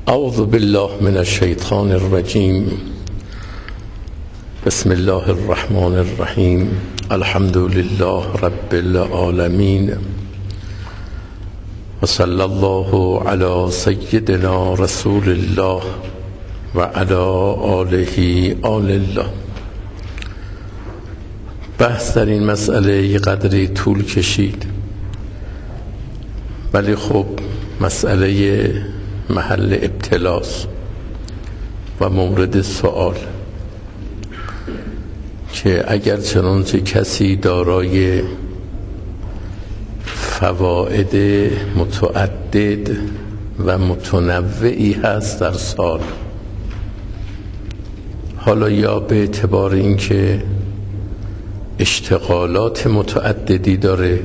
اعوذ بالله من الشیطان الرجیم. بسم الله الرحمن الرحیم. الحمد لله رب العالمین و صلی الله علی سیدنا رسول الله و علی آله آل الله. بحث در این مسئله یه قدری طول کشید، ولی خب مسئله محل ابتلاس و مورد سوال که اگر چنانچه کسی دارای فواید متعدد و متنوعی هست در سال، حالا یا به اعتبار اینکه اشتغالات متعددی داره،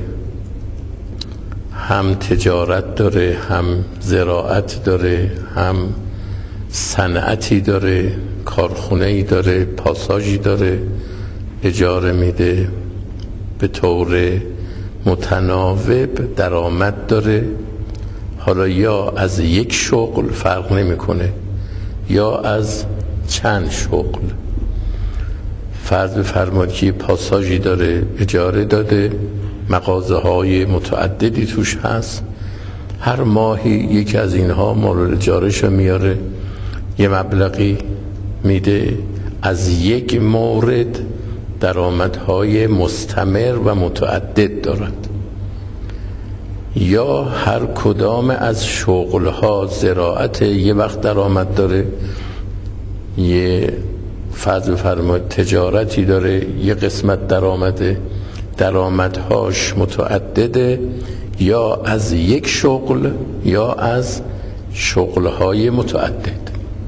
هم تجارت داره، هم زراعت داره، هم صنعتی داره، کارخونه‌ای داره، پاساژی داره، اجاره میده، به طور متناوب درآمد داره، حالا یا از یک شغل فرق نمیکنه یا از چند شغل. فرض بفرمایید که پاساژی داره، اجاره داده، مغازه های متعددی توش هست، هر ماهی یکی از اینها مورد اجارهشو میاره، یه مبلغی میده، از یک مورد درآمدهای مستمر و متعدد دارد. یا هر کدام از شغلها، زراعت یه وقت درآمد داره، یه فرض بفرمایید تجارتی داره، یه قسمت درآمدهاش متعدده، یا از یک شغل یا از شغلهای متعدد.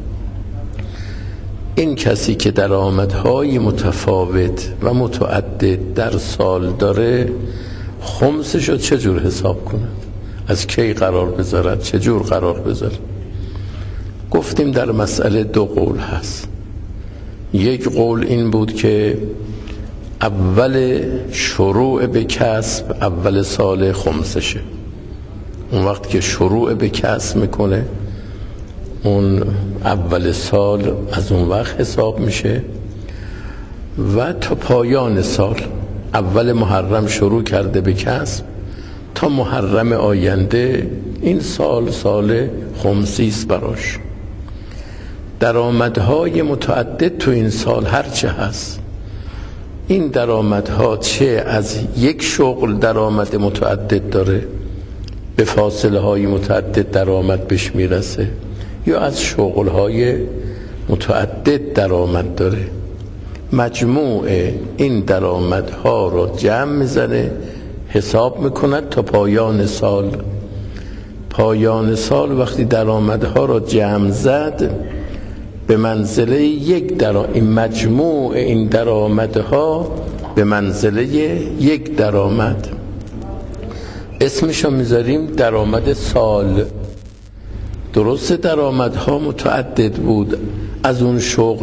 این کسی که درآمدهای متفاوت و متعدد در سال داره، خمسش رو چجور حساب کند؟ از کی قرار بذارد؟ چجور قرار بذارد؟ گفتیم در مسئله دو قول هست. یک قول این بود که اول شروع به کسب اول سال خمسشه، اون وقت که شروع به کسب میکنه اون اول سال از اون وقت حساب میشه و تا پایان سال، اول محرم شروع کرده به کسب تا محرم آینده، این سال خمسی است براش. درآمدهای متعدد تو این سال هرچه هست، این درآمدها چه از یک شغل درآمد متعدد داره، به فاصله های متعدد درآمد بهش میرسه، یا از شغل های متعدد درآمد داره، مجموع این درآمدها رو جمع میزنه، حساب میکند تا پایان سال. پایان سال وقتی درآمدها رو جمع زد، به منزله این مجموع این درآمدها به منزله یک درآمد، اسمشو میذاریم درآمد سال. درست درآمدها متعدد بود، از اون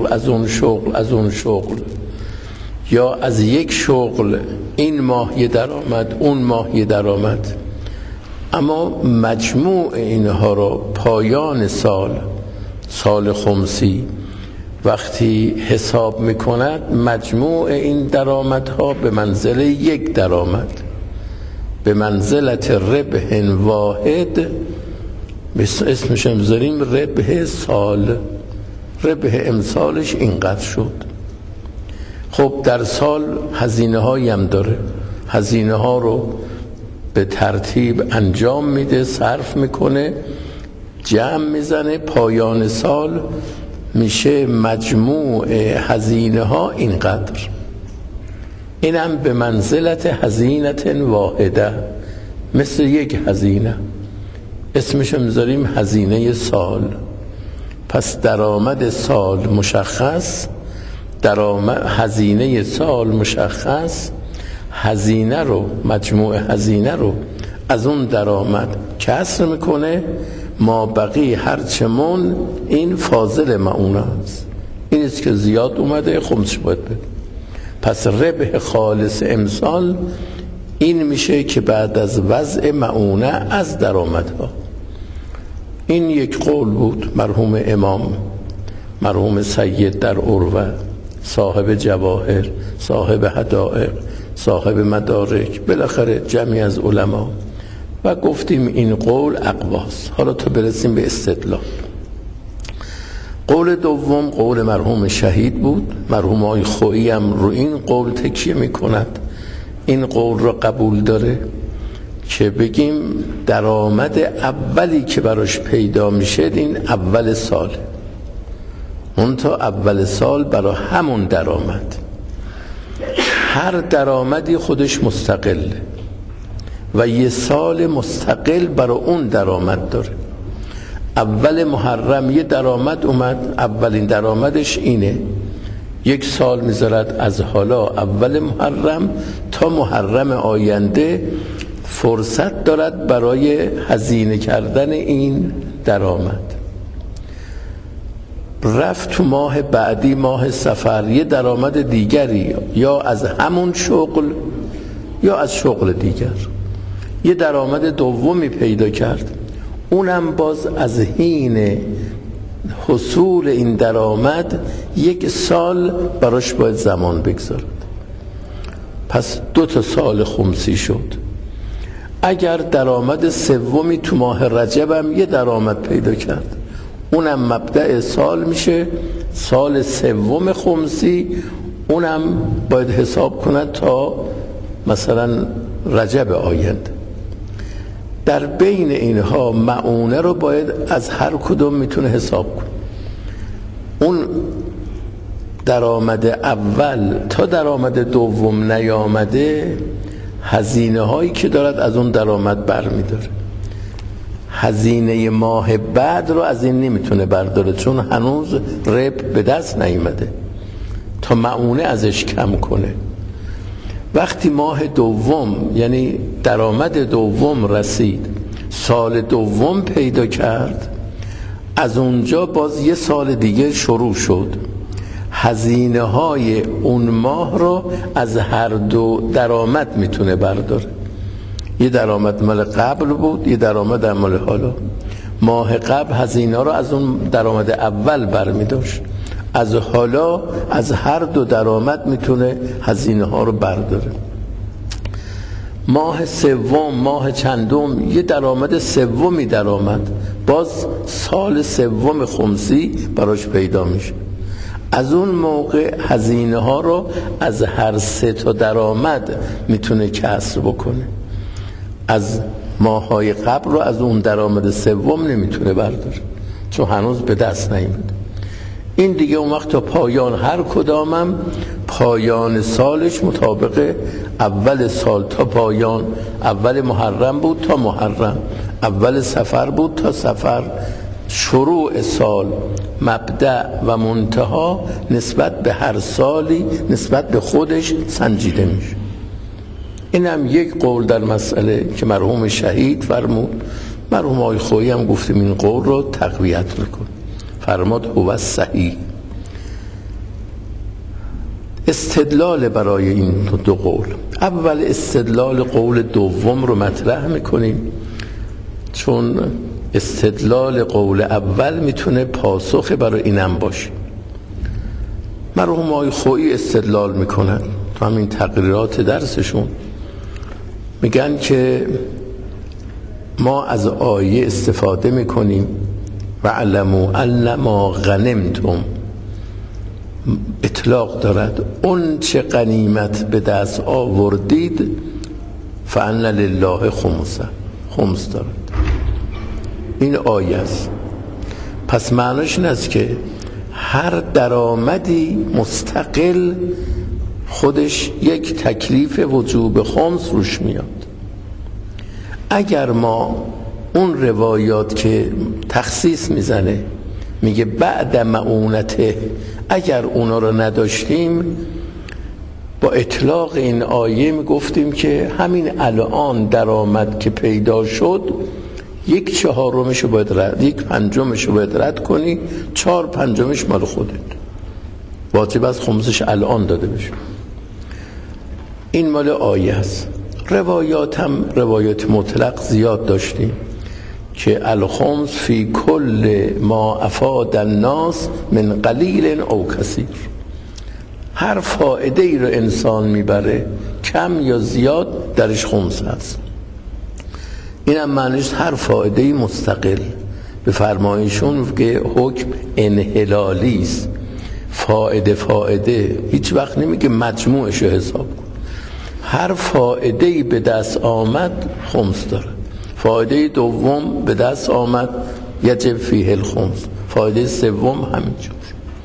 شغل، یا از یک شغل این ماه یه درآمد، اون ماه یه درآمد، اما مجموع اینها رو پایان سال خمسی وقتی حساب میکند، مجموع این درآمدها به منزله یک درآمد، به منزلت ربح واحد، اسمش میذاریم ربح سال. ربح امسالش اینقدر شد. خب در سال هزینه هایی هم داره، هزینه ها رو به ترتیب انجام میده، صرف میکنه، جمع میزنه، پایان سال میشه مجموع هزینه ها اینقدر. اینم به منزلت هزینت واحده، مثل یک هزینه، اسمشو میذاریم هزینه سال. پس درآمد سال مشخص، هزینه سال مشخص، هزینه رو، مجموع هزینه رو از اون درآمد کسر میکنه، ما بقی هرچمون این فاضل معونه است، این است که زیاد اومده خمسش باید بده. پس ربح خالص امسال این میشه که بعد از وضع معونه از درآمدها، این یک قول بود. مرحوم امام، مرحوم سید در عروه، صاحب جواهر، صاحب حدائق، صاحب مدارک، بالاخره جمعی از علما، و گفتیم این قول اقواست. حالا تا برسیم به استدلال. قول دوم قول مرحوم شهید بود. مرحوم آقای خویی هم رو این قول تکیه میکند، این قول را قبول داره که بگیم درآمد اولی که براش پیدا میشه این اول ساله. اون تا اول سال برای همون درآمد، هر درآمدی خودش مستقله و یه سال مستقل برای اون درآمد داره. اول محرم یه درآمد اومد، اولین درآمدش اینه، یک سال میذارد از حالا اول محرم تا محرم آینده فرصت دارد برای هزینه کردن این درآمد. رفت تو ماه بعدی، ماه صفر، یه درآمد دیگری، یا از همون شغل یا از شغل دیگر یه درآمد دومی پیدا کرد، اونم باز از حین حصول این درآمد یک سال براش باید زمان بگذارد. پس 2 سال خمسی شد. اگر درآمد سومی تو ماه رجب هم یه درآمد پیدا کرد، اونم مبدأ سال میشه، سال سوم خمسی، اونم باید حساب کند تا مثلا رجب آینده. در بین اینها معونه رو باید از هر کدوم میتونه حساب کنه. اون درآمد اول تا درآمد دوم نیامده، هزینه هایی که دارد از اون درآمد برمیداره. هزینه ماه بعد رو از این نمیتونه برداره، چون هنوز رب به دست نیامده تا معونه ازش کم کنه. وقتی ماه دوم یعنی درآمد دوم رسید، سال دوم پیدا کرد، از اونجا باز یه سال دیگه شروع شد. هزینه های اون ماه رو از هر دو درآمد میتونه برداره. یه درآمد مال قبل بود، یه درآمد مال حالا. ماه قبل هزینه رو از اون درآمد اول برمی‌داشت، از حالا از هر دو درآمد میتونه هزینه ها رو برداره. ماه سوم، ماه چندم، یه درآمد سومی درآمد، باز سال سوم خمسی براش پیدا میشه. از اون موقع هزینه ها رو از هر 3 درآمد میتونه کسر بکنه. از ماهای قبل رو از اون درآمد سوم نمیتونه برداره، چون هنوز به دست نیامده. این دیگه اون وقت تا پایان هر کدامم پایان سالش مطابق اول سال تا پایان، اول محرم بود تا محرم، اول صفر بود تا صفر. شروع سال، مبدأ و منتها نسبت به هر سالی نسبت به خودش سنجیده میشه. این هم یک قول در مسئله که مرحوم شهید فرمود. مرحوم آقای خویی هم گفتیم این قول رو تقویت میکن، فرماد هو صحیح. استدلال برای این 2 قول، اول استدلال قول دوم رو مطرح میکنیم، چون استدلال قول اول میتونه پاسخ برای اینم باشه. مرحوم آقای خویی استدلال میکنن تو همین تقریرات درسشون، میگن که ما از آیه استفاده میکنیم و علموا ان ما غنمتم، اطلاق دارد، اون چه غنیمت به دست آوردید فان لله خمس دارد. این آیه است. پس معناش این است که هر درآمدی مستقل خودش یک تکلیف وجوب خمس روش میاد. اگر ما اون روایات که تخصیص میزنه میگه بعد معونته، اگر اونا رو نداشتیم، با اطلاق این آیه میگفتیم که همین الان درآمد که پیدا شد 1/4 باید رد، 1/5 باید رد کنی، 4/5 مال خودت، واجب از خمسش الان داده بشه. این مال آیه است. روایات هم روایات مطلق زیاد داشتیم که الخمس فی کل ما افاد الناس من قلیل او کثیر. هر فائده ای رو انسان میبره کم یا زیاد درش خمس هست. اینم معنیش هر فائده ای مستقل. به فرمایشون که حکم انحلالی است. فائده هیچ وقت نمیگه مجموعش رو حساب کن. هر فائده ای به دست آمد خمس داره. فائده دوم به دست آمد یجب فیه الخمس. فائده سوم همینجور.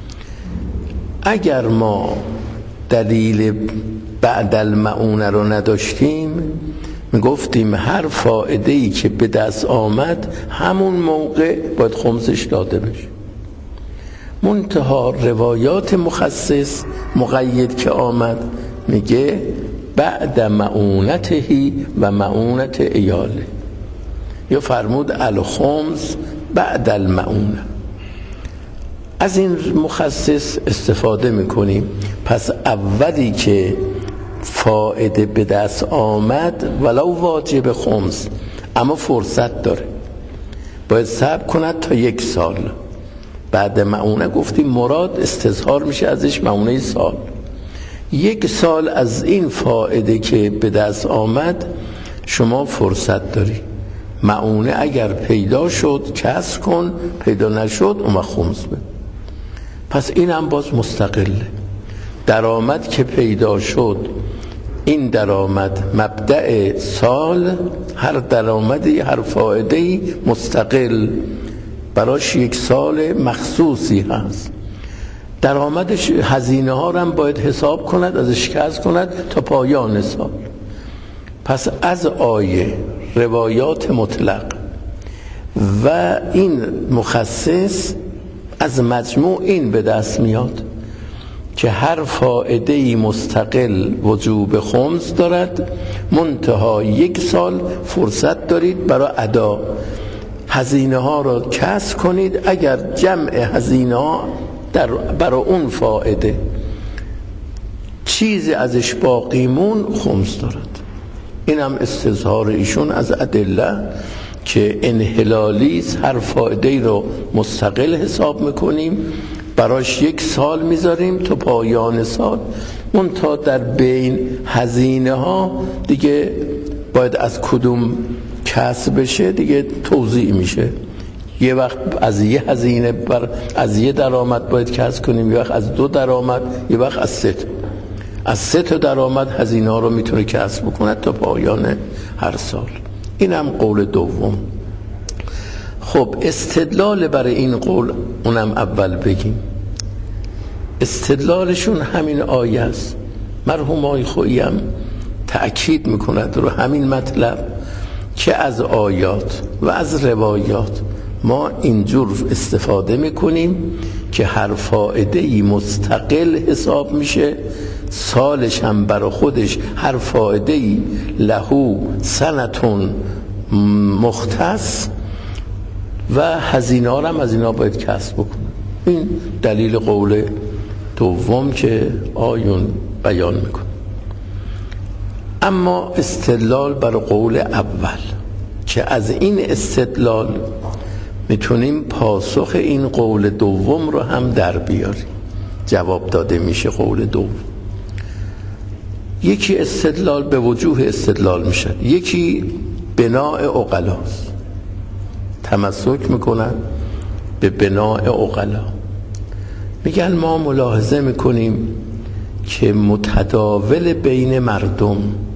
اگر ما دلیل بعد المعونه رو نداشتیم میگفتیم هر فائده‌ای که به دست آمد همون موقع باید خمسش داده بشه. منتها روایات مخصص مقید که آمد میگه بعد معونتهی و معونت ایاله، یا فرمود الخمس بعد المعونه. از این مخصص استفاده میکنیم. پس اولی که فائده به دست آمد ولو واجب خمس اما فرصت داره، باید صبر کند تا 1 سال. بعد معونه گفتیم مراد استظهار میشه ازش معونه سال. 1 سال از این فائده که به دست آمد شما فرصت داری. معونه اگر پیدا شد کسر کن، پیدا نشد اون خمس بده. پس این هم باز مستقله. درآمد که پیدا شد این درآمد مبدأ سال، هر درآمدی هر فائده‌ای مستقل براش 1 سال مخصوصی هست. درآمدش هزینه ها رو هم باید حساب کند، ازش کسر کند تا پایان سال. پس از آیه روایات مطلق و این مخصص از مجموع این به دست میاد که هر فائده‌ای مستقل وجوب خمس دارد، منتها 1 سال فرصت دارید برای ادا. هزینه ها را کسر کنید، اگر جمع هزینه ها برای اون فائده چیزی ازش باقی مون خمس دارد. این هم استظهار ایشون از ادله که انحلالی هر فائده رو مستقل حساب میکنیم، براش 1 سال میذاریم تا پایان سال. اون تا در بین هزینه ها دیگه باید از کدوم کسب بشه دیگه توزیع میشه. یه وقت از یه هزینه از یه درآمد باید کسب کنیم، یه وقت از 2 درآمد، یه وقت از 3 از 3 تا درآمد هزینه ها رو میتونه کسب بکنه تا پایان هر سال. این هم قول دوم. خب استدلال برای این قول اونم اول بگیم. استدلالشون همین آیه است. مرحوم آقای خویی هم تأکید میکند رو همین مطلب که از آیات و از روایات ما اینجور استفاده میکنیم که هر فائده‌ای مستقل حساب میشه، سالش هم برای خودش هر فائده‌ای لهو سنتون مختص و هزینه ها هم از اینا باید کسب بکنه. این دلیل قول دوم که آیون بیان میکنه. اما استدلال بر قول اول که از این استدلال میتونیم پاسخ این قول دوم رو هم در بیاریم. جواب داده میشه قول دوم. یکی استدلال به وجوه استدلال میشه، یکی بناء عقلاست. تمسک میکنن به بناء عقلا. میگن ما ملاحظه میکنیم که متداول بین مردم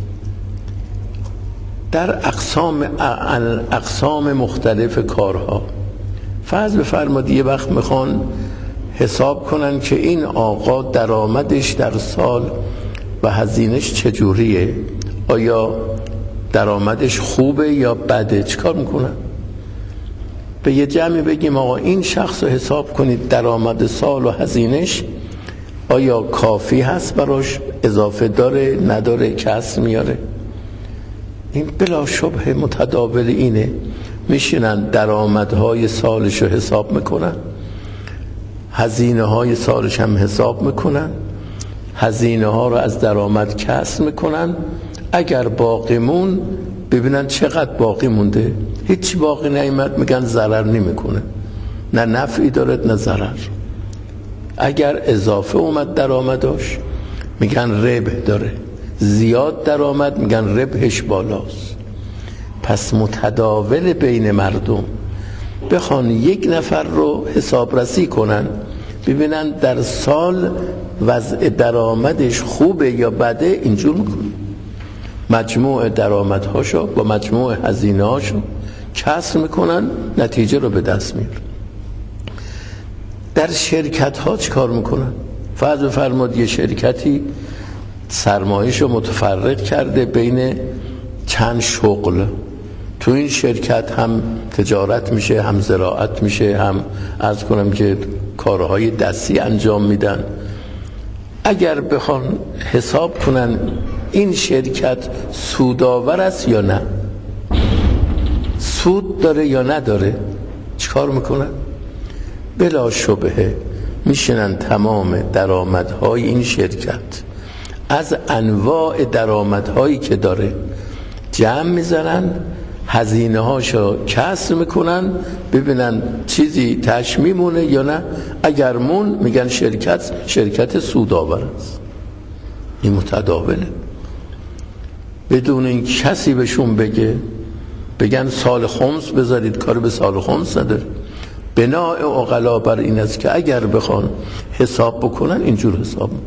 در اقسام مختلف کارها، فرض بفرمایید یه وقت میخوان حساب کنن که این آقا درآمدش در سال و هزینهش چجوریه، آیا درآمدش خوبه یا بده، چیکار میکنن؟ به یه جمعی بگیم آقا این شخص رو حساب کنید درآمد سال و هزینهش آیا کافی هست براش، اضافه داره نداره، کسر میاره. این بلا شبه متداول اینه. میشینن درآمدهای سالش رو حساب میکنن، هزینه های سالش هم حساب میکنن، هزینه ها رو از درآمد کسر میکنن، اگر باقیمون ببینن چقدر باقی مونده. هیچ باقی نیامد، میگن ضرر نمیکنه، نه نفعی داره نه ضرر. اگر اضافه اومد درآمدش میگن ربح داره، زیاد درآمد میگن ربحش بالاست. پس متداول بین مردم بخوان یک نفر رو حسابرسی کنن ببینن در سال وضع درآمدش خوبه یا بده، اینجور میکنن. مجموع درآمدهاشو با مجموع هزینه‌هاشو کسر میکنن، نتیجه رو به دست میارن. در شرکت ها چی کار میکنن؟ فرض بفرمایید یه شرکتی سرمایه‌شو متفرق کرده بین چند شغل. تو این شرکت هم تجارت میشه، هم زراعت میشه، هم عرض کنم که کارهای دستی انجام میدن. اگر بخوان حساب کنن این شرکت سودآور است یا نه، سود داره یا نداره، چیکار میکنن؟ بلا شبهه میشنن تمام درآمدهای این شرکت از انواع درآمدهایی که داره جمع میزنن، هزینه هاشو کسر میکنن، ببینن چیزی تش میمونه یا نه. اگر مون میگن شرکت سودآور است. این متداوله، بدون این کسی بهشون بگن سال خمس بذارید، کار به سال خمس نداره. بناء عقلا بر این است که اگر بخوان حساب بکنن اینجور حساب میکنن.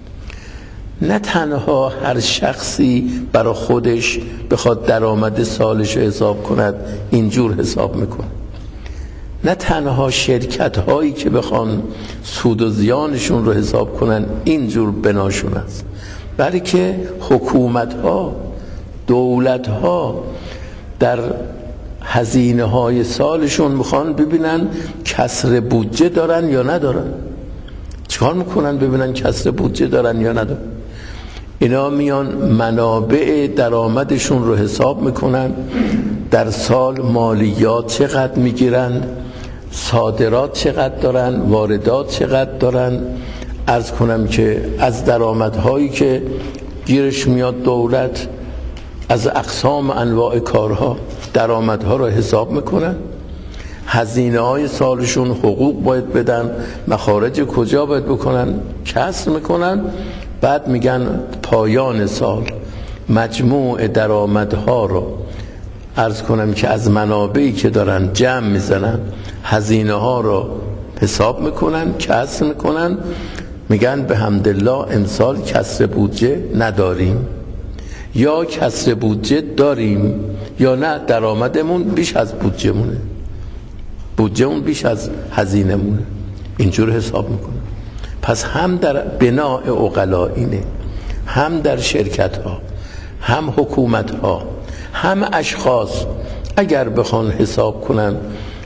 نه تنها هر شخصی برای خودش بخواد درآمد سالش حساب کند اینجور حساب میکنه، نه تنها شرکت هایی که بخوان سود و زیانشون رو حساب کنن اینجور بناشون است، بلکه حکومت ها، دولت ها در هزینه های سالشون میخوان ببینن کسر بودجه دارن یا ندارن. چیکار میکنن ببینن کسر بودجه دارن یا ندارن؟ اینا میان منابع درآمدشون رو حساب میکنن، در سال مالیات چقدر میگیرن، صادرات چقدر دارن، واردات چقدر دارن. عرض کنم که از درآمدهایی که گیرش میاد دولت از اقسام انواع کارها درآمدها رو حساب میکنن، هزینه های سالشون حقوق باید بدن، مخارج کجا باید بکنن کسر میکنن. بعد میگن پایان سال مجموع درآمدها رو عرض کنم که از منابعی که دارن جمع میزنن، هزینه ها رو حساب میکنن، کسر میکنن، میگن به حمدالله امسال کسر بودجه نداریم، یا کسر بودجه داریم، یا نه درآمدمون بیش از بودجه مونه، بودجهمون بیش از هزینه مونه. اینجور حساب میکنه. پس هم در بناء عقلا اینه، هم در شرکت ها، هم حکومت ها، هم اشخاص اگر بخوان حساب کنن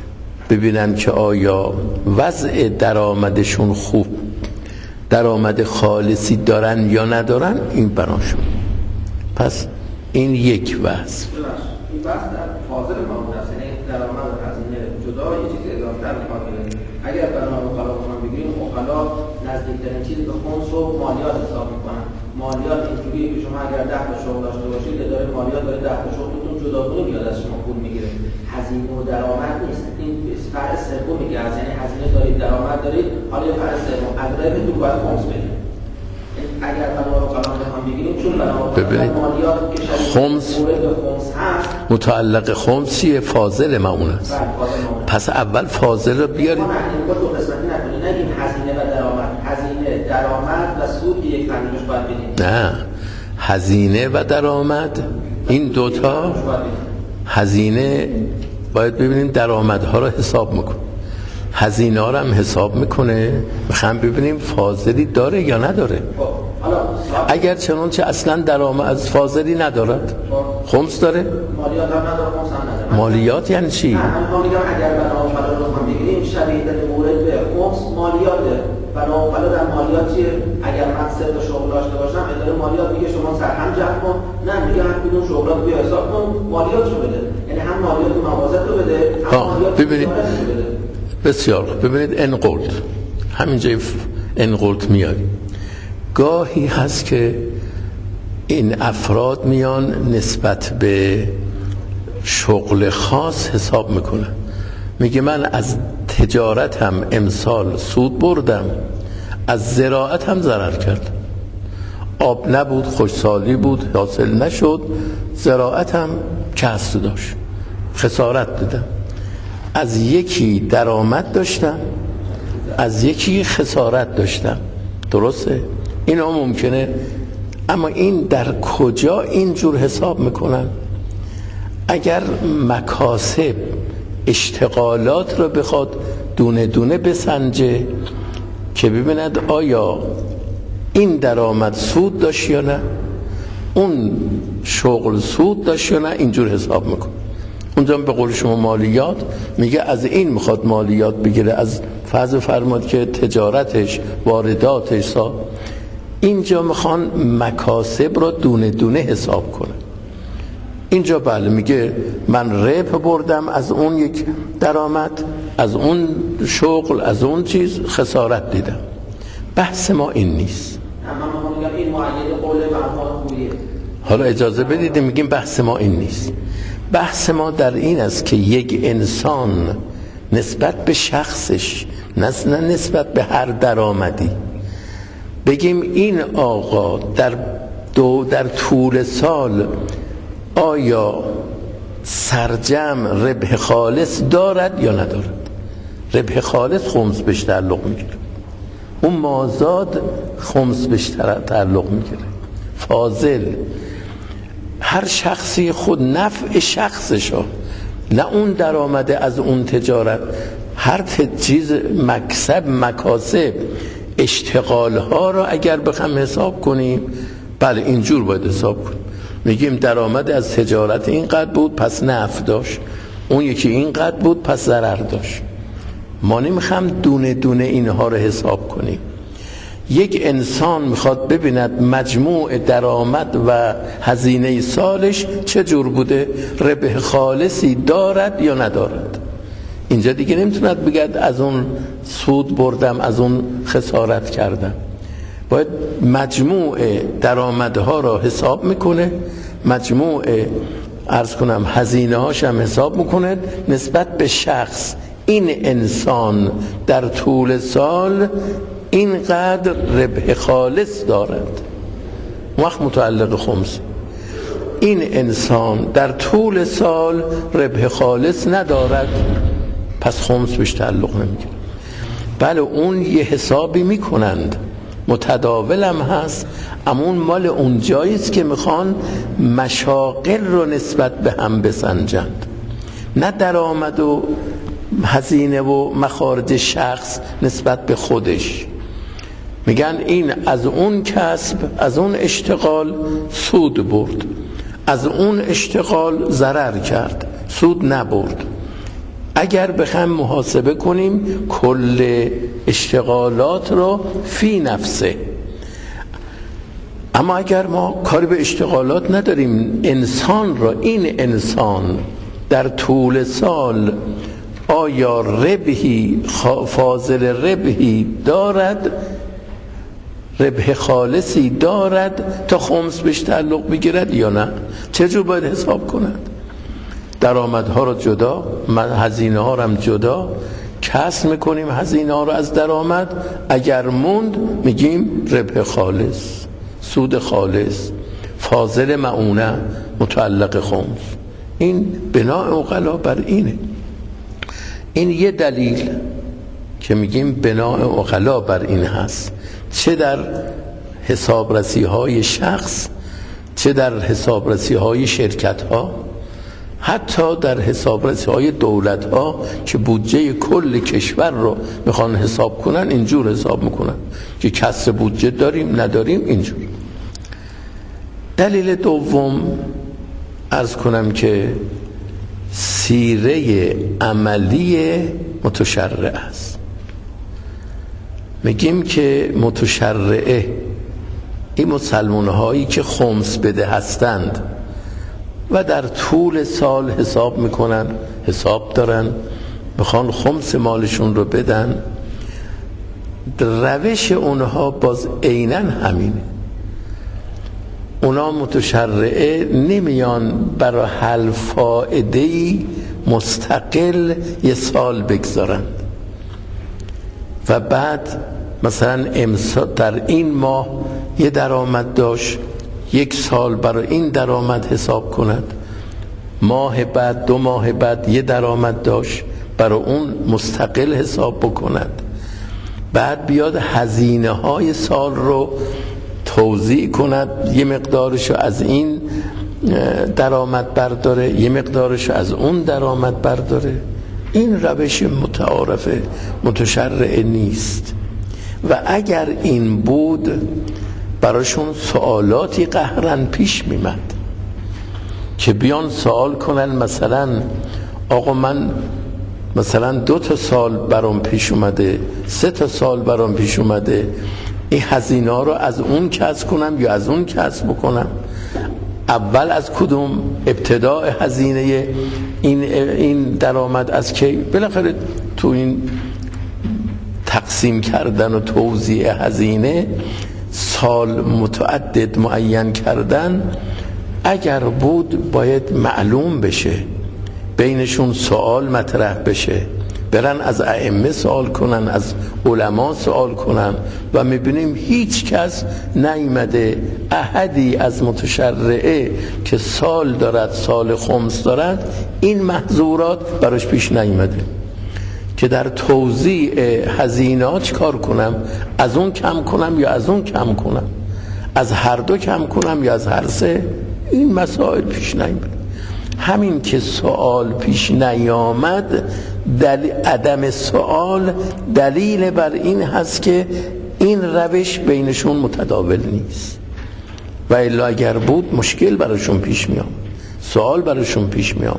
ببینن که آیا وضع درآمدشون خوب، درآمد خالصی دارن یا ندارن، این بناشون. پس این یک وصف. این بحث در فاضل معمول است، یعنی درآمد و هزینه جدا یه چیز اضافه‌تر می‌خواد بگه. اگر بنابر عقلا بخوام بگیریم، عقلا نزدیک‌ترین چیز به خمس رو مالیات حساب می‌کنن. مالیات اینجوریه که شما اگر 10 تا شغل داشته باشید، اداره مالیات داره 10 تا شغلتون جداگونه میاد از شما پول میگیره. هزینه و درآمد نیست. این فرع سومی که از یعنی هزینه دارید، درآمد دارید، حالا فرع سوم اضافه تو باید خمس بدید. اگر بنابر عقلا بخوام بگیریم، چون بنابر مالیات که خمس هست، متعلق خمسیه، فاضل معون است. پس اول فاضل رو بیاریم. ما دو قسمتی نکنیم، نگیم هزینه و درآمد. هزینه، درآمد و سود یک تنظیمش باید بدیم. نه، هزینه و درآمد این دوتا، هزینه باید ببینیم درآمدها رو حساب میکنه، هزینه ها رو هم حساب میکنه، میخوام ببینیم فاضلی داره یا نداره. اگر چنانچه اصلا درآمد از فاضلی ندارد، خمس داره؟ مالیات هم نداره، خمس هم نداره. مالیات یعنی چی؟ من میگم اگر بنابر رو هم بگیریم، شبیه مورد به خمس مالیاته. بنابر در مالیات چیه؟ اگر من 3 تا شغل داشته باشم، اداره مالیات میگه شما سرهم جمع کن، نه میگه هر کدوم شغلات بیا حساب کن، مالیاتشو بده. یعنی هم مالیات موازات رو بده، هم مالیات ببینید بسیار ببینید انقلت همینجا انقلت میاریم. گاهی هست که این افراد میان نسبت به شغل خاص حساب میکنه. میگه من از تجارتم امسال سود بردم، از زراعتم ضرر کردم. آب نبود، خوشسالی بود، حاصل نشد، زراعتم کسر داشت، خسارت دادم. از یکی درآمد داشتم، از یکی خسارت داشتم. درسته؟ اینا ممکنه، اما این در کجا اینجور حساب میکنن؟ اگر مکاسب اشتغالات رو بخواد دونه دونه بسنجه که ببیند آیا این درآمد سود داشت یا نه، اون شغل سود داشت یا نه، اینجور حساب میکنه. اونجا به قول شما مالیات میگه از این میخواد مالیات بگیره، از فرض فرماد که تجارتش، وارداتش اینجا میخوان مکاسب رو دونه دونه حساب کنه. اینجا بله میگه من ربح بردم از اون یک درآمد، از اون شغل، از اون چیز خسارت دیدم. بحث ما این نیست. اما میگم این معید قول مرحوم خویه. حالا اجازه بدید میگیم بحث ما این نیست. بحث ما در این است که یک انسان نسبت به شخصش، نه نسبت به هر درآمدی، بگیم این آقا در طول سال آیا سرجم ربح خالص دارد یا ندارد. ربح خالص خمس بهش تعلق میگیره، اون مازاد خمس بهش تعلق میگیره. فاضل هر شخصی خود نفع شخصشو، نه اون درآمده از اون تجارت. هر چیز مکسب، مکاسب، اشتغال ها رو اگر بخوام حساب کنیم، بله اینجور باید حساب کنیم. میگیم درآمد از تجارت اینقدر بود پس نفع داشت، اون یکی اینقدر بود پس ضرر داشت. ما نمیخوام دونه دونه اینها رو حساب کنیم. یک انسان میخواد ببیند مجموع درآمد و هزینه سالش چه جور بوده، ربح خالصی دارد یا ندارد. اینجا دیگه نمیتوند بگد از اون سود بردم، از اون خسارت کردم. باید مجموع درآمدها را حساب میکنه، مجموع عرض کنم هزینه هاش هم حساب میکنه نسبت به شخص. این انسان در طول سال اینقدر ربح خالص دارد، وقت متعلق خمس. این انسان در طول سال ربح خالص ندارد، پس خمس بهش تعلق نمیگیره. بله اون یه حسابی میکنند، متداول هم هست، اما اون مال اون جاییست که میخوان مشاغل رو نسبت به هم بسنجند، نه درآمد و هزینه و مخارج شخص نسبت به خودش. میگن این از اون کسب، از اون اشتغال سود برد، از اون اشتغال ضرر کرد، سود نبرد. اگر بخوایم محاسبه کنیم کل اشتغالات رو فی نفسه، اما اگر ما کاری به اشتغالات نداریم، انسان را، این انسان در طول سال آیا ربحی فاضل ربحی دارد، ربح خالصی دارد تا خمس بهش تعلق بگیرد یا نه، چجور باید حساب کند؟ درآمدها رو جدا، هزینه ها رو هم جدا کسر میکنیم، هزینه ها رو از درآمد. اگر موند میگیم ربح خالص، سود خالص، فاضل معونه، متعلق خمس. این بناء عقلا بر اینه. این یه دلیل که میگیم بناء عقلا بر این هست، چه در حسابرسی های شخص، چه در حسابرسی های شرکت ها، حتی در حسابرسی های دولت ها که بودجه کل کشور رو میخوان حساب کنن، اینجور حساب میکنن که کسر بودجه داریم نداریم، اینجور. دلیل دوم عرض کنم که سیره عملی متشرع است. میگیم که متشرعه این مسلمان هایی که خمس بده هستند و در طول سال حساب میکنن، حساب دارن، میخوان خمس مالشون رو بدن، روش اونها باز عیناً همینه. اونا متشرعه نمیان برای حل فائده‌ای مستقل یه سال بگذارن و بعد مثلا امسال در این ماه یه درآمد داشت، یک سال برای این درآمد حساب کند، ماه بعد 2 ماه بعد یه درآمد داشت برای اون مستقل حساب بکند، بعد بیاد هزینه های سال رو توزیع کند، یه مقدارشو از این درآمد برداره، یه مقدارشو از اون درآمد برداره. این روش متعارف متشرع نیست و اگر این بود براشون سوالاتی قهرن پیش میمد که بیان سوال کنن مثلا آقا من مثلا 2 سال برام پیش اومده، 3 سال برام پیش اومده، این هزینه رو از اون کسب کنم یا از اون کسب بکنم، اول از کدوم، ابتداء هزینه این درآمد از کی؟ بالاخره تو این تقسیم کردن و توزیع هزینه سال متعدد معین کردن اگر بود باید معلوم بشه، بینشون سوال مطرح بشه، برن از ائمه سوال کنن، از علما سوال کنن و میبینیم هیچ کس نیامده احدی از متشرعه که سال دارد، سال خمس دارد، این محظورات براش پیش نیامده که در توزیع هزینات چه کار کنم، از اون کم کنم یا از اون کم کنم، از هر دو کم کنم یا از هر سه. این مسائل پیش نیامده. همین که سوال پیش نیامد، عدم سوال دلیل بر این هست که این روش بینشون متداول نیست و الا اگر بود مشکل براشون پیش میام، سوال براشون پیش میام.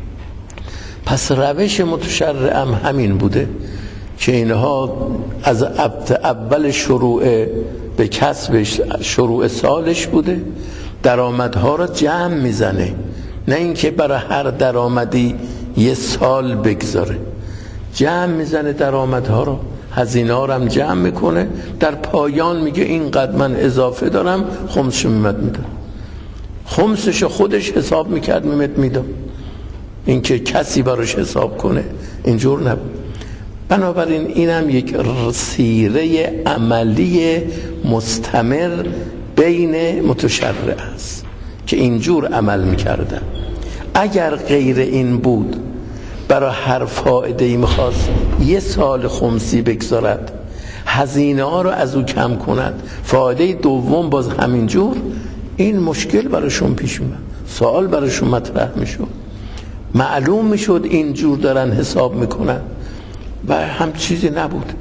پس روش متشرع هم همین بوده که اینها از اول شروع به کسبش شروع سالش بوده، درآمدها را جمع میزنه، نه اینکه برای هر درآمدی یه سال بگذاره، جمع میزنه درآمدها رو، هزینه ها رو هم جمع میکنه، در پایان میگه اینقدر من اضافه دارم، خمسشو میدم. خمسشو خودش حساب میکرد میدم، اینکه کسی براش حساب کنه اینجور نبود. بنابراین اینم یک سیره عملی مستمر بین متشرع است که اینجور عمل میکردن. اگر غیر این بود، برای هر فائده‌ای میخواست یه سال خمسی بگذارد، هزینه ها رو از او کم کند، فائده دوم باز همینجور، این مشکل براشون پیش میاد، سوال براشون مطرح میشد، معلوم میشد اینجور دارن حساب میکنن و هم چیزی نبود.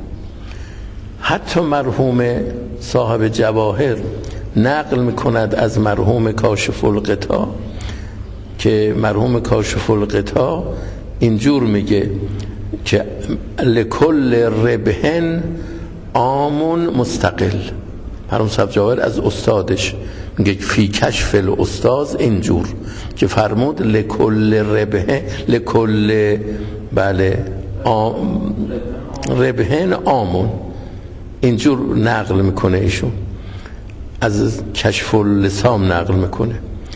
حتی مرحوم صاحب جواهر نقل میکند از مرحوم کاشف الغطا که مرحوم کاشف الغطا اینجور میگه که لکل ربحن عام مستقل. مرحوم صاحب جواهر از استادش میگه فی کشف الاستاذ اینجور که فرمود لکل ربحن، لکل ربحن عامون، اینجور نقل میکنه ایشون، از کشف اللسان نقل میکنه.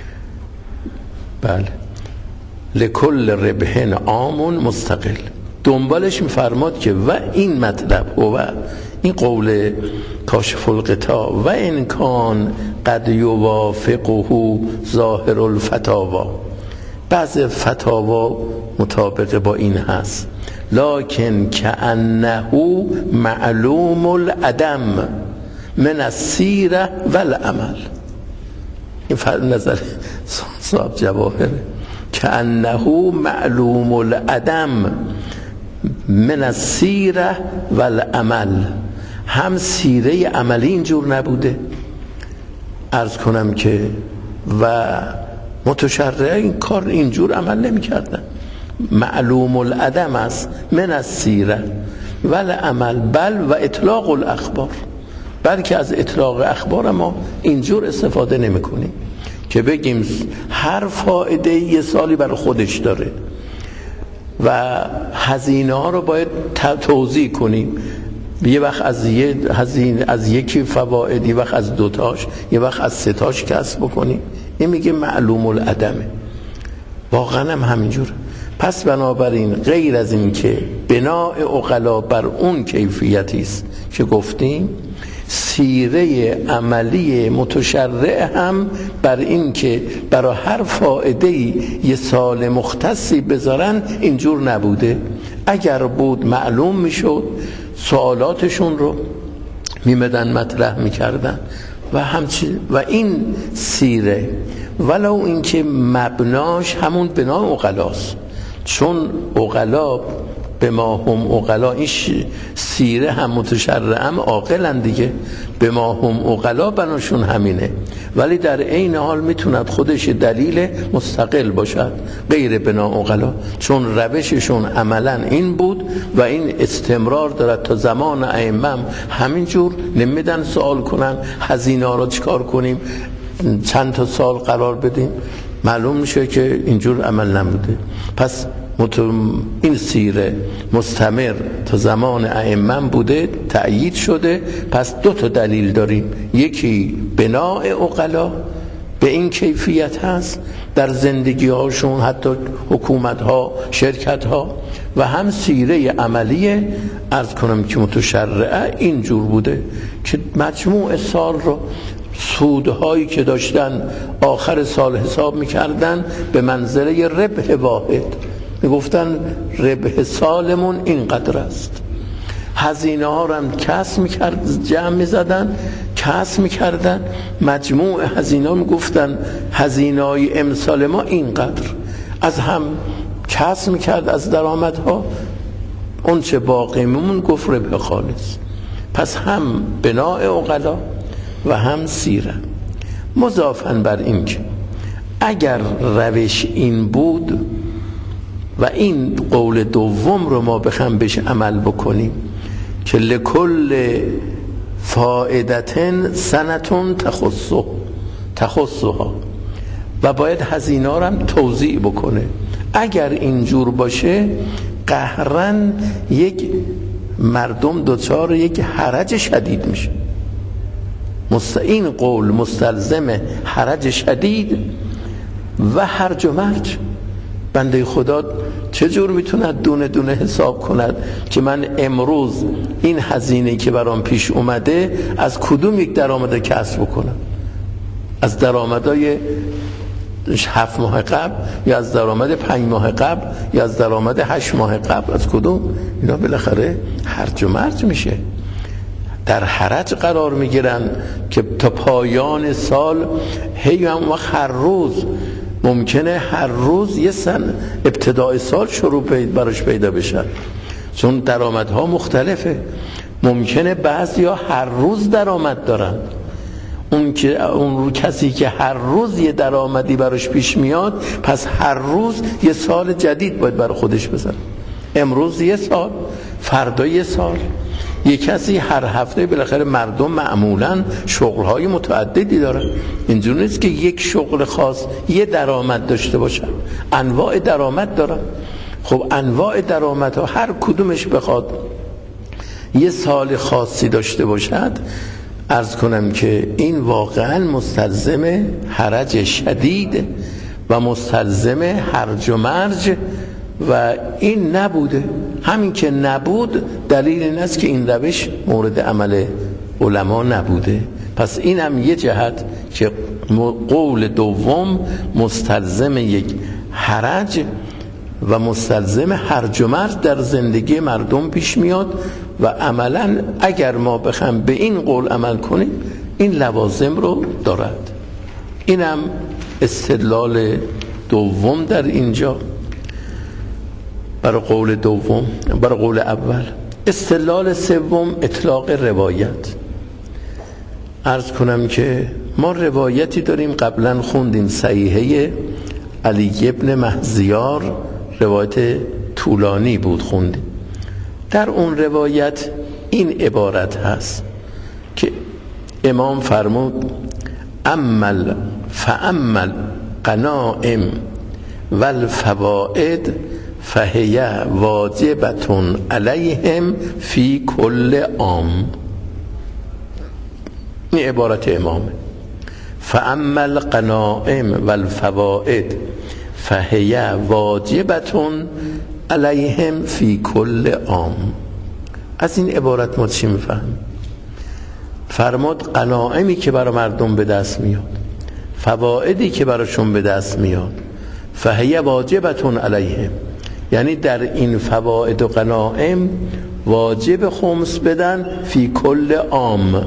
بله، لکل ربحن عامون مستقل. دنبالش میفرماد که و این مطلب و این قول کاشف الغطا و ان کان قد یوافقه ظاهر الفتاوا، بعض فتاوا مطابق با این هست، لکن کأنه معلوم العدم من السیره والعمل. این نظر صاحب جواهره، کأنه معلوم العدم من السیره والعمل، هم سیره عملی اینجور نبوده، عرض کنم که و متشرع این کار اینجور عمل نمی کردن، معلوم العدم است من السیره والعمل، بل و اطلاق الاخبار، بلکه از اطلاق اخبار ما اینجور استفاده نمی کنیم که بگیم هر فائده یه سالی برای خودش داره و هزینه ها رو باید توزیع کنیم، یه وقت از یکی فواید، یه وقت از دوتاش، یه وقت از سه‌تاش کسب بکنیم. این میگه معلوم العدمه. واقعا هم همینجوره. پس بنابراین غیر از این که بناء عقلا بر اون کیفیتی است که گفتیم، سیره عملی متشرع هم بر این که برای هر فائده‌ای یه سال مختصی بذارن اینجور نبوده. اگر بود معلوم میشد، سوالاتشون رو میمدن مطرح میکردن و این سیره ولو اینکه مبناش همون بنا عقلاست، چون عقلا به ما هم عقلا، این سیره هم متشرع هم عاقلن دیگه، به ما هم عقلا بناشون همینه، ولی در عین حال میتوند خودش دلیل مستقل باشد غیر بنا عقلا، چون روششون عملا این بود و این استمرار دارد تا زمان ائمه همینجور. نمیدن سوال کنن هزینه ها رو چیکار کنیم، چند تا سال قرار بدیم، معلوم میشه که اینجور عمل نبوده. پس این سیره مستمر تا زمان ائمه بوده، تأیید شده. پس دو تا دلیل داریم، یکی بناء عقلا به این کیفیت هست در زندگی هاشون، حتی حکومت ها، شرکت ها، و هم سیره عملیه عرض کنم که متشرعه اینجور بوده که مجموع سال رو سودهایی که داشتن آخر سال حساب میکردن به منزله ربح واحد، میگفتن ربح سالمون اینقدر است. هزینه ها رو هم کسب میکرد، جمع میزدن، کسب میکردن، مجموع هزینه ها میگفتن هزینه های امسال ما اینقدر، از هم کسب میکرد از درآمدها، اون چه باقی میمون گفت ربح خالص. پس هم بناء عقلا و هم سیره. مضافاً بر این که اگر روش این بود و این قول دوم رو ما بخوام بهش عمل بکنیم که لکل فائدتن سنتون تخصها، و باید هزینه رو هم توزیع بکنه، اگر اینجور باشه قهرن یک مردم دچار یک حرج شدید میشه. این قول مستلزم حرج شدید و هرج و مرج. بنده خدا چجور میتوند دونه دونه حساب کند که من امروز این هزینه‌ای که برام پیش اومده از کدوم یک درآمد کسب بکنم؟ از درآمدهای 7 ماه قبل، یا از درآمد 5 ماه قبل، یا از درآمد 8 ماه قبل؟ از کدوم؟ اینا بالاخره هرج و مرج میشه، در حرج قرار میگیرن که تا پایان سال هر روز ممکنه هر روز یه ابتدای سال شروع براش پیدا بشه، چون درآمدها مختلفه. ممکنه بعضیا هر روز درآمد دارن، اون کسی که هر روز یه درآمدی براش پیش میاد، پس هر روز یه سال جدید باید برای خودش بزنه. امروز یه سال، فردا یه سال. یه کسی هر هفته، بالاخره مردم معمولا شغل‌های متعددی دارن، اینجوری نیست که یک شغل خاص یه درآمد داشته باشن، انواع درآمد دارن. خب انواع درآمدها هر کدومش بخواد یه سال خاصی داشته باشد، عرض کنم که این واقعا مستلزم حرج شدید و مستلزم هرج و مرج، و این نبوده. همین که نبود دلیل این است که این روش مورد عمل علما نبوده. پس این هم یه جهت که قول دوم مستلزم یک حرج و مستلزم هرج و مرج در زندگی مردم پیش میاد، و عملا اگر ما بخوام به این قول عمل کنیم این لوازم رو دارد. اینم استدلال دوم در اینجا برای قول دوم. برای قول اول استدلال سوم اطلاق روایت. عرض کنم که ما روایتی داریم قبلا خوندیم، صحیحه علی ابن مهزیار، روایت طولانی بود خوندیم. در اون روایت این عبارت هست که امام فرمود فأمل غنائم والفوائد فهی واجبتون علیهم فی کل عام. این عبارت امامه. فاما الغنائم والفوائد فهی واجبتون علیهم فی کل عام. از این عبارت ما چی میفهمیم؟ فرمود غنائمی که برای مردم به دست میاد، فوائدی که براشون به دست میاد، فهی واجبتون علیهم، یعنی در این فواید و غنائم واجب خمس بدن فی کل عام.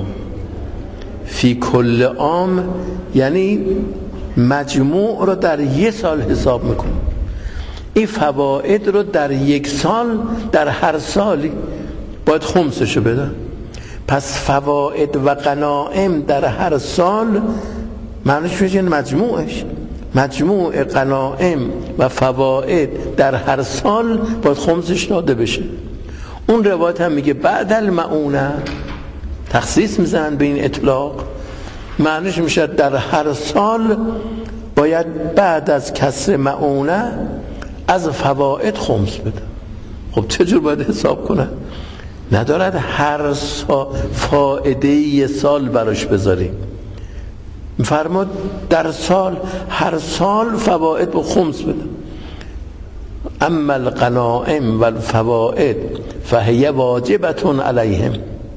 فی کل عام یعنی مجموع رو در یک سال حساب میکنه. این فواید رو در یک سال، در هر سالی باید خمسشو بدن. پس فواید و غنائم در هر سال معنیش میشه مجموعش، مجموع غنائم و فواید در هر سال باید خمسش داده بشه. اون روایت هم میگه بعد المعونه، تخصیص میزنن به این اطلاق، معنیش میشه در هر سال باید بعد از کسر معونه از فواید خمس بده. خب چجور باید حساب کنن؟ ندارد هر فائده یه سال براش بذاریم. فرمود در سال، هر سال فواید با خمس بده. اما الغنائم والفوائد فهی واجبتون علیهم،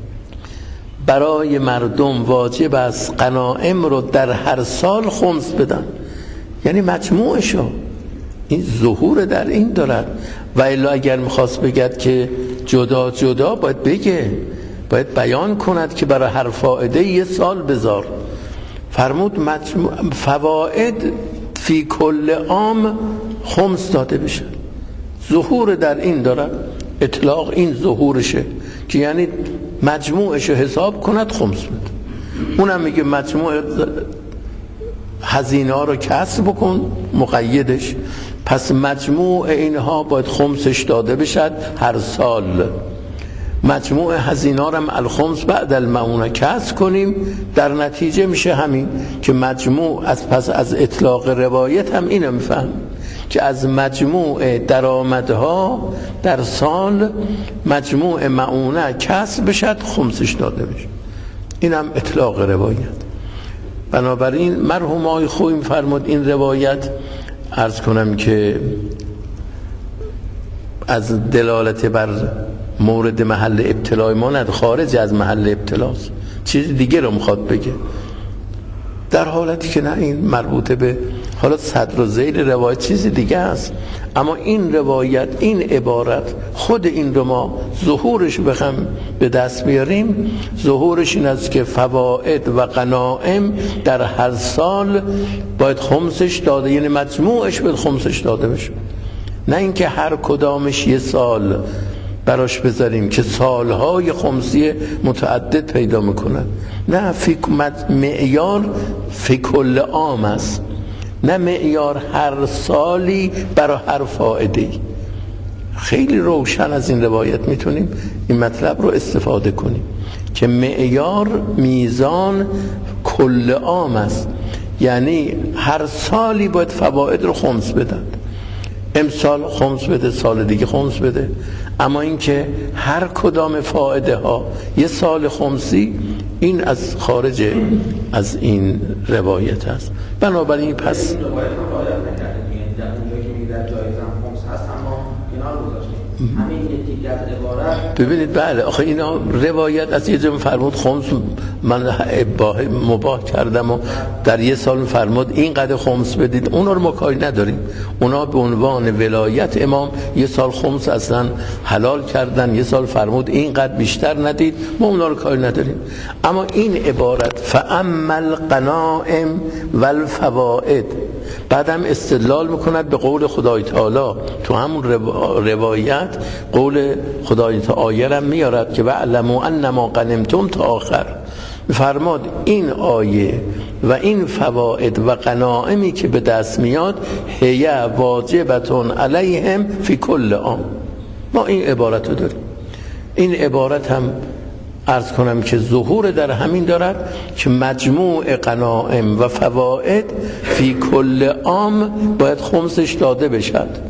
برای مردم واجب است غنائم رو در هر سال خمس بدن، یعنی مجموعشو. این ظهور در این دارد. و الا اگر میخواست بگد که جدا جدا باید بگه، باید بیان کند که برای هر فائده یه سال بذار. فرمود فواید فی کل عام خمس داده بشه. ظهور در این دارد، اطلاق این ظهورشه که یعنی مجموعشو حساب کند خمس بده. اونم میگه مجموع هزینه ها رو کسر بکن، مقیدش. پس مجموع اینها باید خمسش داده بشد هر سال. مجموع هزینه ها رو هم الخمس بعد المعونه کسر کنیم، در نتیجه میشه همین که مجموع پس از اطلاق روایت هم اینو میفهم که از مجموع درآمدها در سال مجموع معونه کسر بشد، خمسش داده بشه. اینم اطلاق روایت. بنابراین مرحوم آقای خویی فرمود این روایت، عرض کنم که از دلالت بر مورد محل ابتلای ما ند، خارج از محل ابتلاست، چیز دیگه رو میخواد بگه، در حالتی که نه این مربوطه به حالا صدر و ذیل روایت چیز دیگه است. اما این روایت، این عبارت، خود این رو ما ظهورش بخم به دست بیاریم، ظهورش این است که فواید و غنائم در هر سال باید خمسش داده، یعنی مجموعش باید خمسش داده بشه، نه اینکه هر کدامش یه سال براش بذاریم که سالهای خمسی متعدد پیدا میکنن. نه، معیار فی کل عام است، نه معیار هر سالی برای هر فائده‌ای. خیلی روشن از این روایت میتونیم این مطلب رو استفاده کنیم که معیار میزان کل عام است، یعنی هر سالی باید فواید رو خمس بدن. امسال خمس بده، سال دیگه خمس بده. اما اینکه هر کدام فائده ها یه سال خمسی، این از خارج از این روایت است. بنابراین پس این روایت رو رعایت نکردیم، در اونجایی که میگه در جایزه هم خمس هست اما کنار گذاشتیم. همین یه تیکه از عبارت ببینید، بله آخه اینا روایت از یه جمع فرمود خمس من مباح کردم و در یه سال فرمود اینقدر خمس بدید، اونا رو ما کاری نداریم. اونا به عنوان ولایت امام یه سال خمس اصلا حلال کردن، یه سال فرمود اینقدر بیشتر ندید، ما اونا رو کاری نداریم. اما این عبارت فاما الغنائم والفوائد بعدم استدلال میکند به قول خدای تعالی تو همون روایت، قول خدای تعالی هم میارد که واعلموا انما غنمتم تا آخر. فرماد این آیه و این فواید و غنائمی که به دست میاد هی واجبتون علیهم فی کل عام. ما این عبارت رو داریم. این عبارت هم عرض کنم که ظهور در همین دارد که مجموع غنائم و فواید فی کل عام باید خمسش داده بشد.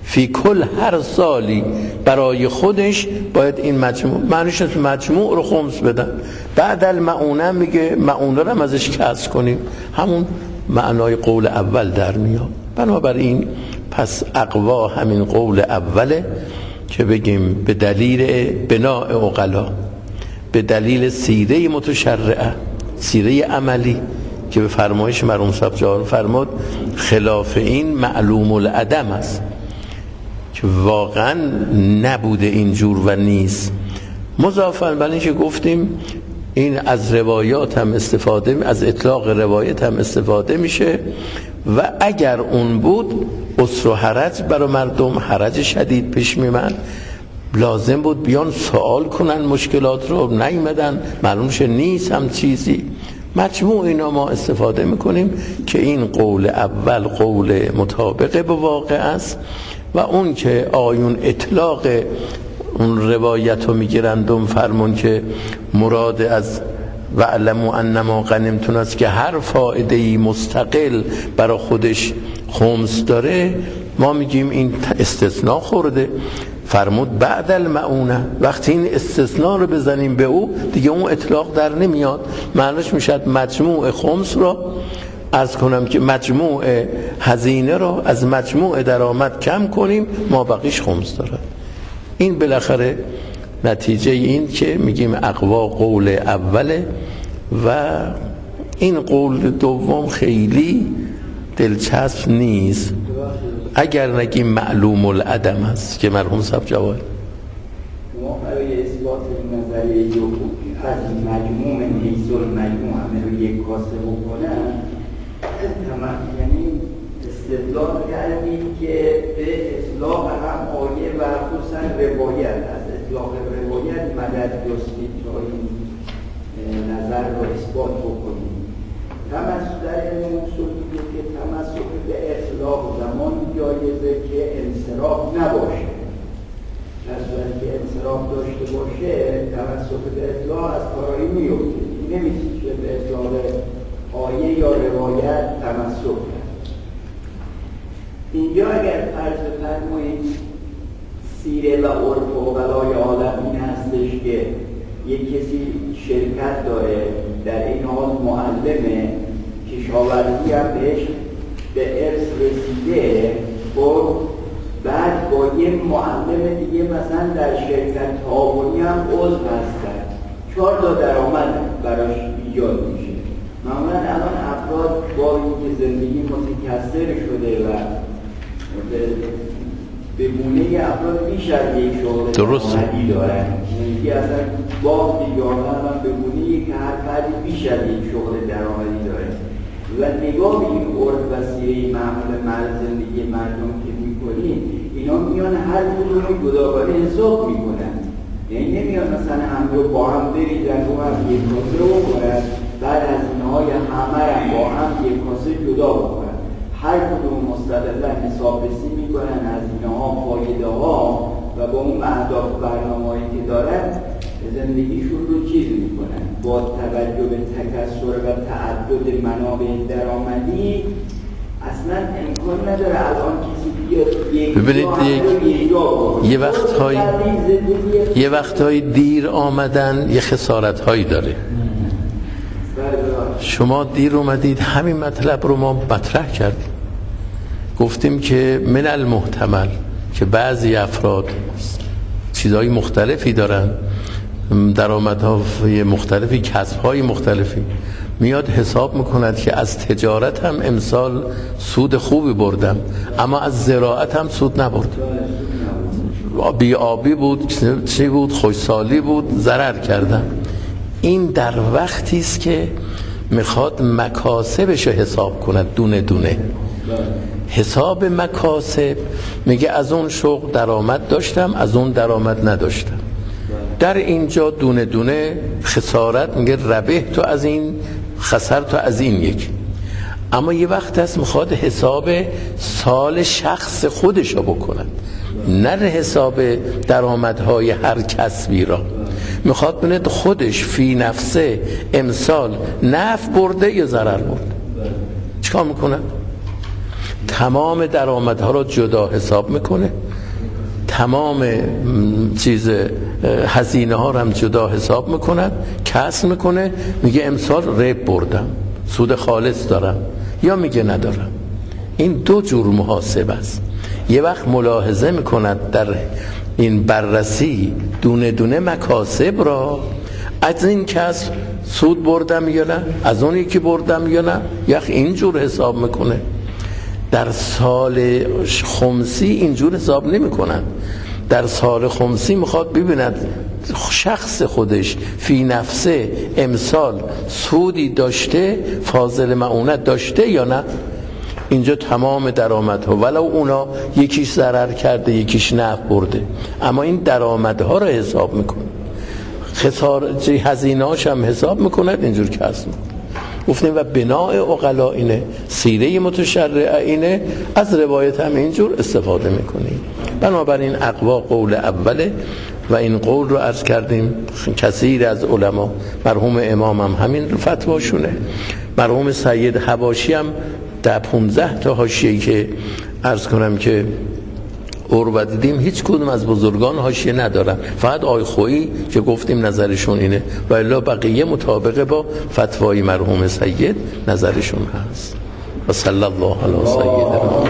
فی کل هر سالی برای خودش باید این مجموع رو خمس بدن. بعد المعونه میگه معونه رو هم ازش کسر کنیم، همون معنای قول اول در میاد. بنابراین پس اقوا همین قول اوله که بگیم به دلیل بناء عقلا، به دلیل سیره متشرعه، سیره عملی که به فرمایش مرحوم صاحب جواب فرمود خلاف این معلوم العدم است که واقعا نبوده اینجور و نیست. مضافاً بر اینکه گفتیم این از روایات هم استفاده، از اطلاق روایت هم استفاده میشه و اگر اون بود عسر و حرج برای مردم، حرج شدید پیش میمد، لازم بود بیان سوال کنن مشکلات رو، نیومدن، معلوم شه نیست هم چیزی. مجموع اینا ما استفاده میکنیم که این قول اول قول مطابق به واقع است و اون که آیون اطلاق اون روایت رو میگیرند و فرمون که مراد از وعلموا انما غنمتم است که هر فائده‌ای مستقل برای خودش خمس داره، ما میگیم این استثناء خورده. فرمود بعد المعونه، وقتی این استثناء رو بزنیم به او دیگه اون اطلاق در نمیاد، معنیش میشد مجموع خمس رو عرض کنم که مجموع هزینه رو از مجموع درآمد کم کنیم، ما بقیش خمس داره. این بالاخره نتیجه این که میگیم اقوا قول اوله و این قول دوم خیلی دلچسب نیست اگر نگیم معلوم العدم است که مرحوم صاحب جواد ما برای اثبات نظریه از مجموع حیث المجموع همه رو یک کاسه بکنن، یعنی استدلال کردیم که به اطلاق هم آیه و خصوصا روایت، از اطلاق روایت مدد جستید تا این نظر رو اثبات بکنیم. تمسک در علم اصول میگه که تمسک به اطلاق زمانی جایزه که انصراف نباشه. در صورتی که انصراف داشته باشه تمسک به اطلاق از کارایی میفته. نمیشه به اطلاق آیه یا روایت تمسک کرد. اینجا اگر فرض فرمایید سیره و عرف و بلای عالم این هستش که یک کسی شرکت داره، در این حال معلمه، کشاورزی هم بهش به ارث رسیده، خب بعد با یه معلم دیگه مثلا در شرکت تعاونی هم عضو هستن، 4 تا درآمد براش ایجاد میشه. معمولا الان افراد با اینکه زندگی متکثر شده و به گونه افراد بیش از یک شغل درآمدی دارن، یعنی اصلا با دیگران هم به گونه که هر فردی بیش از یک شغل درآمدی داره و نگاه به این عرف و سیره معمول زندگی مردم که میکنیم، اینا میان هر کدوم جداگانه حساب میکنن. یعنی نمیان مثلا هم رو با هم بریزن و هم یک کاسه رو بکنن، بعد از اینهای همه هم با هم یک کاسه جدا بکنن. هر کدوم مستقلا حسابرسی میکنن از اینها فایده ها و با اون اهداف برنامه‌ای که دارن زندگیشون رو چیز میکنن. با توجه به تکثر و تعدد منابع درآمدی اصلا امکان نداره الان کسی بیاد ببینید یه وقتهای دیر آمدن یه خسارت‌هایی داره. شما دیر اومدید، همین مطلب رو ما مطرح کردیم، گفتیم که من المحتمل که بعضی افراد چیزهای مختلفی دارن، درآمدهای مختلفی، کسبهای مختلفی، میاد حساب میکند که از تجارت هم امسال سود خوبی بردم اما از زراعت هم سود نبردم، بی آبی بود، چی بود، خوشسالی بود، ضرر کردم. این در وقتی است که میخواد مکاسبش حساب کند دونه دونه. حساب مکاسب میگه از اون شغل درآمد داشتم، از اون درآمد نداشتم. در اینجا دونه دونه خسارت میگه ربح تو از این، خسر تو از این یک. اما یه وقت هست میخواد حساب سال شخص خودشو بکند، نه حساب درآمدهای هر کسبی را. میخواد ببینه خودش فی نفسه امسال نفع برده یا ضرر برده، چیکار میکنه؟ تمام درآمدها را جدا حساب میکنه، تمام هزینه ها را هم جدا حساب میکنه، کسر میکنه، میگه امسال رب بردم، سود خالص دارم، یا میگه ندارم. این دو جور محاسبه است. یه وقت ملاحظه میکند در این بررسی دونه دونه مکاسب را، از این کس سود بردم یا نه، از اون یکی بردم یا نه، یک اینجور حساب میکنه. در سال خمسی اینجور حساب نمیکنن. در سال خمسی میخواد ببیند شخص خودش فی نفسه امسال سودی داشته، فاضل معونت داشته یا نه. اینجا تمام درآمدها ولو اونا یکیش ضرر کرده یکیش نفع برده، اما این درآمدها رو حساب میکنه، هزینه‌هاش هم حساب میکنه، اینجور کسب میکنه. گفتیم و بناء عقلا اینه، سیره متشرع اینه، از روایت هم اینجور استفاده میکنیم. بنابراین اقوا قول اوله و این قول رو عرض کردیم. کثیر از علما، مرحوم امام هم همین فتواشونه، مرحوم سید حباشی هم در 15 تا حاشیه‌ای که عرض کنم که اور دیدیم هیچ کدوم از بزرگان حاشیه ندارن، فقط آی خویی که گفتیم نظرشون اینه و الا بقیه مطابق با فتوای مرحوم سید نظرشون هست. و صلی الله علی سیدنا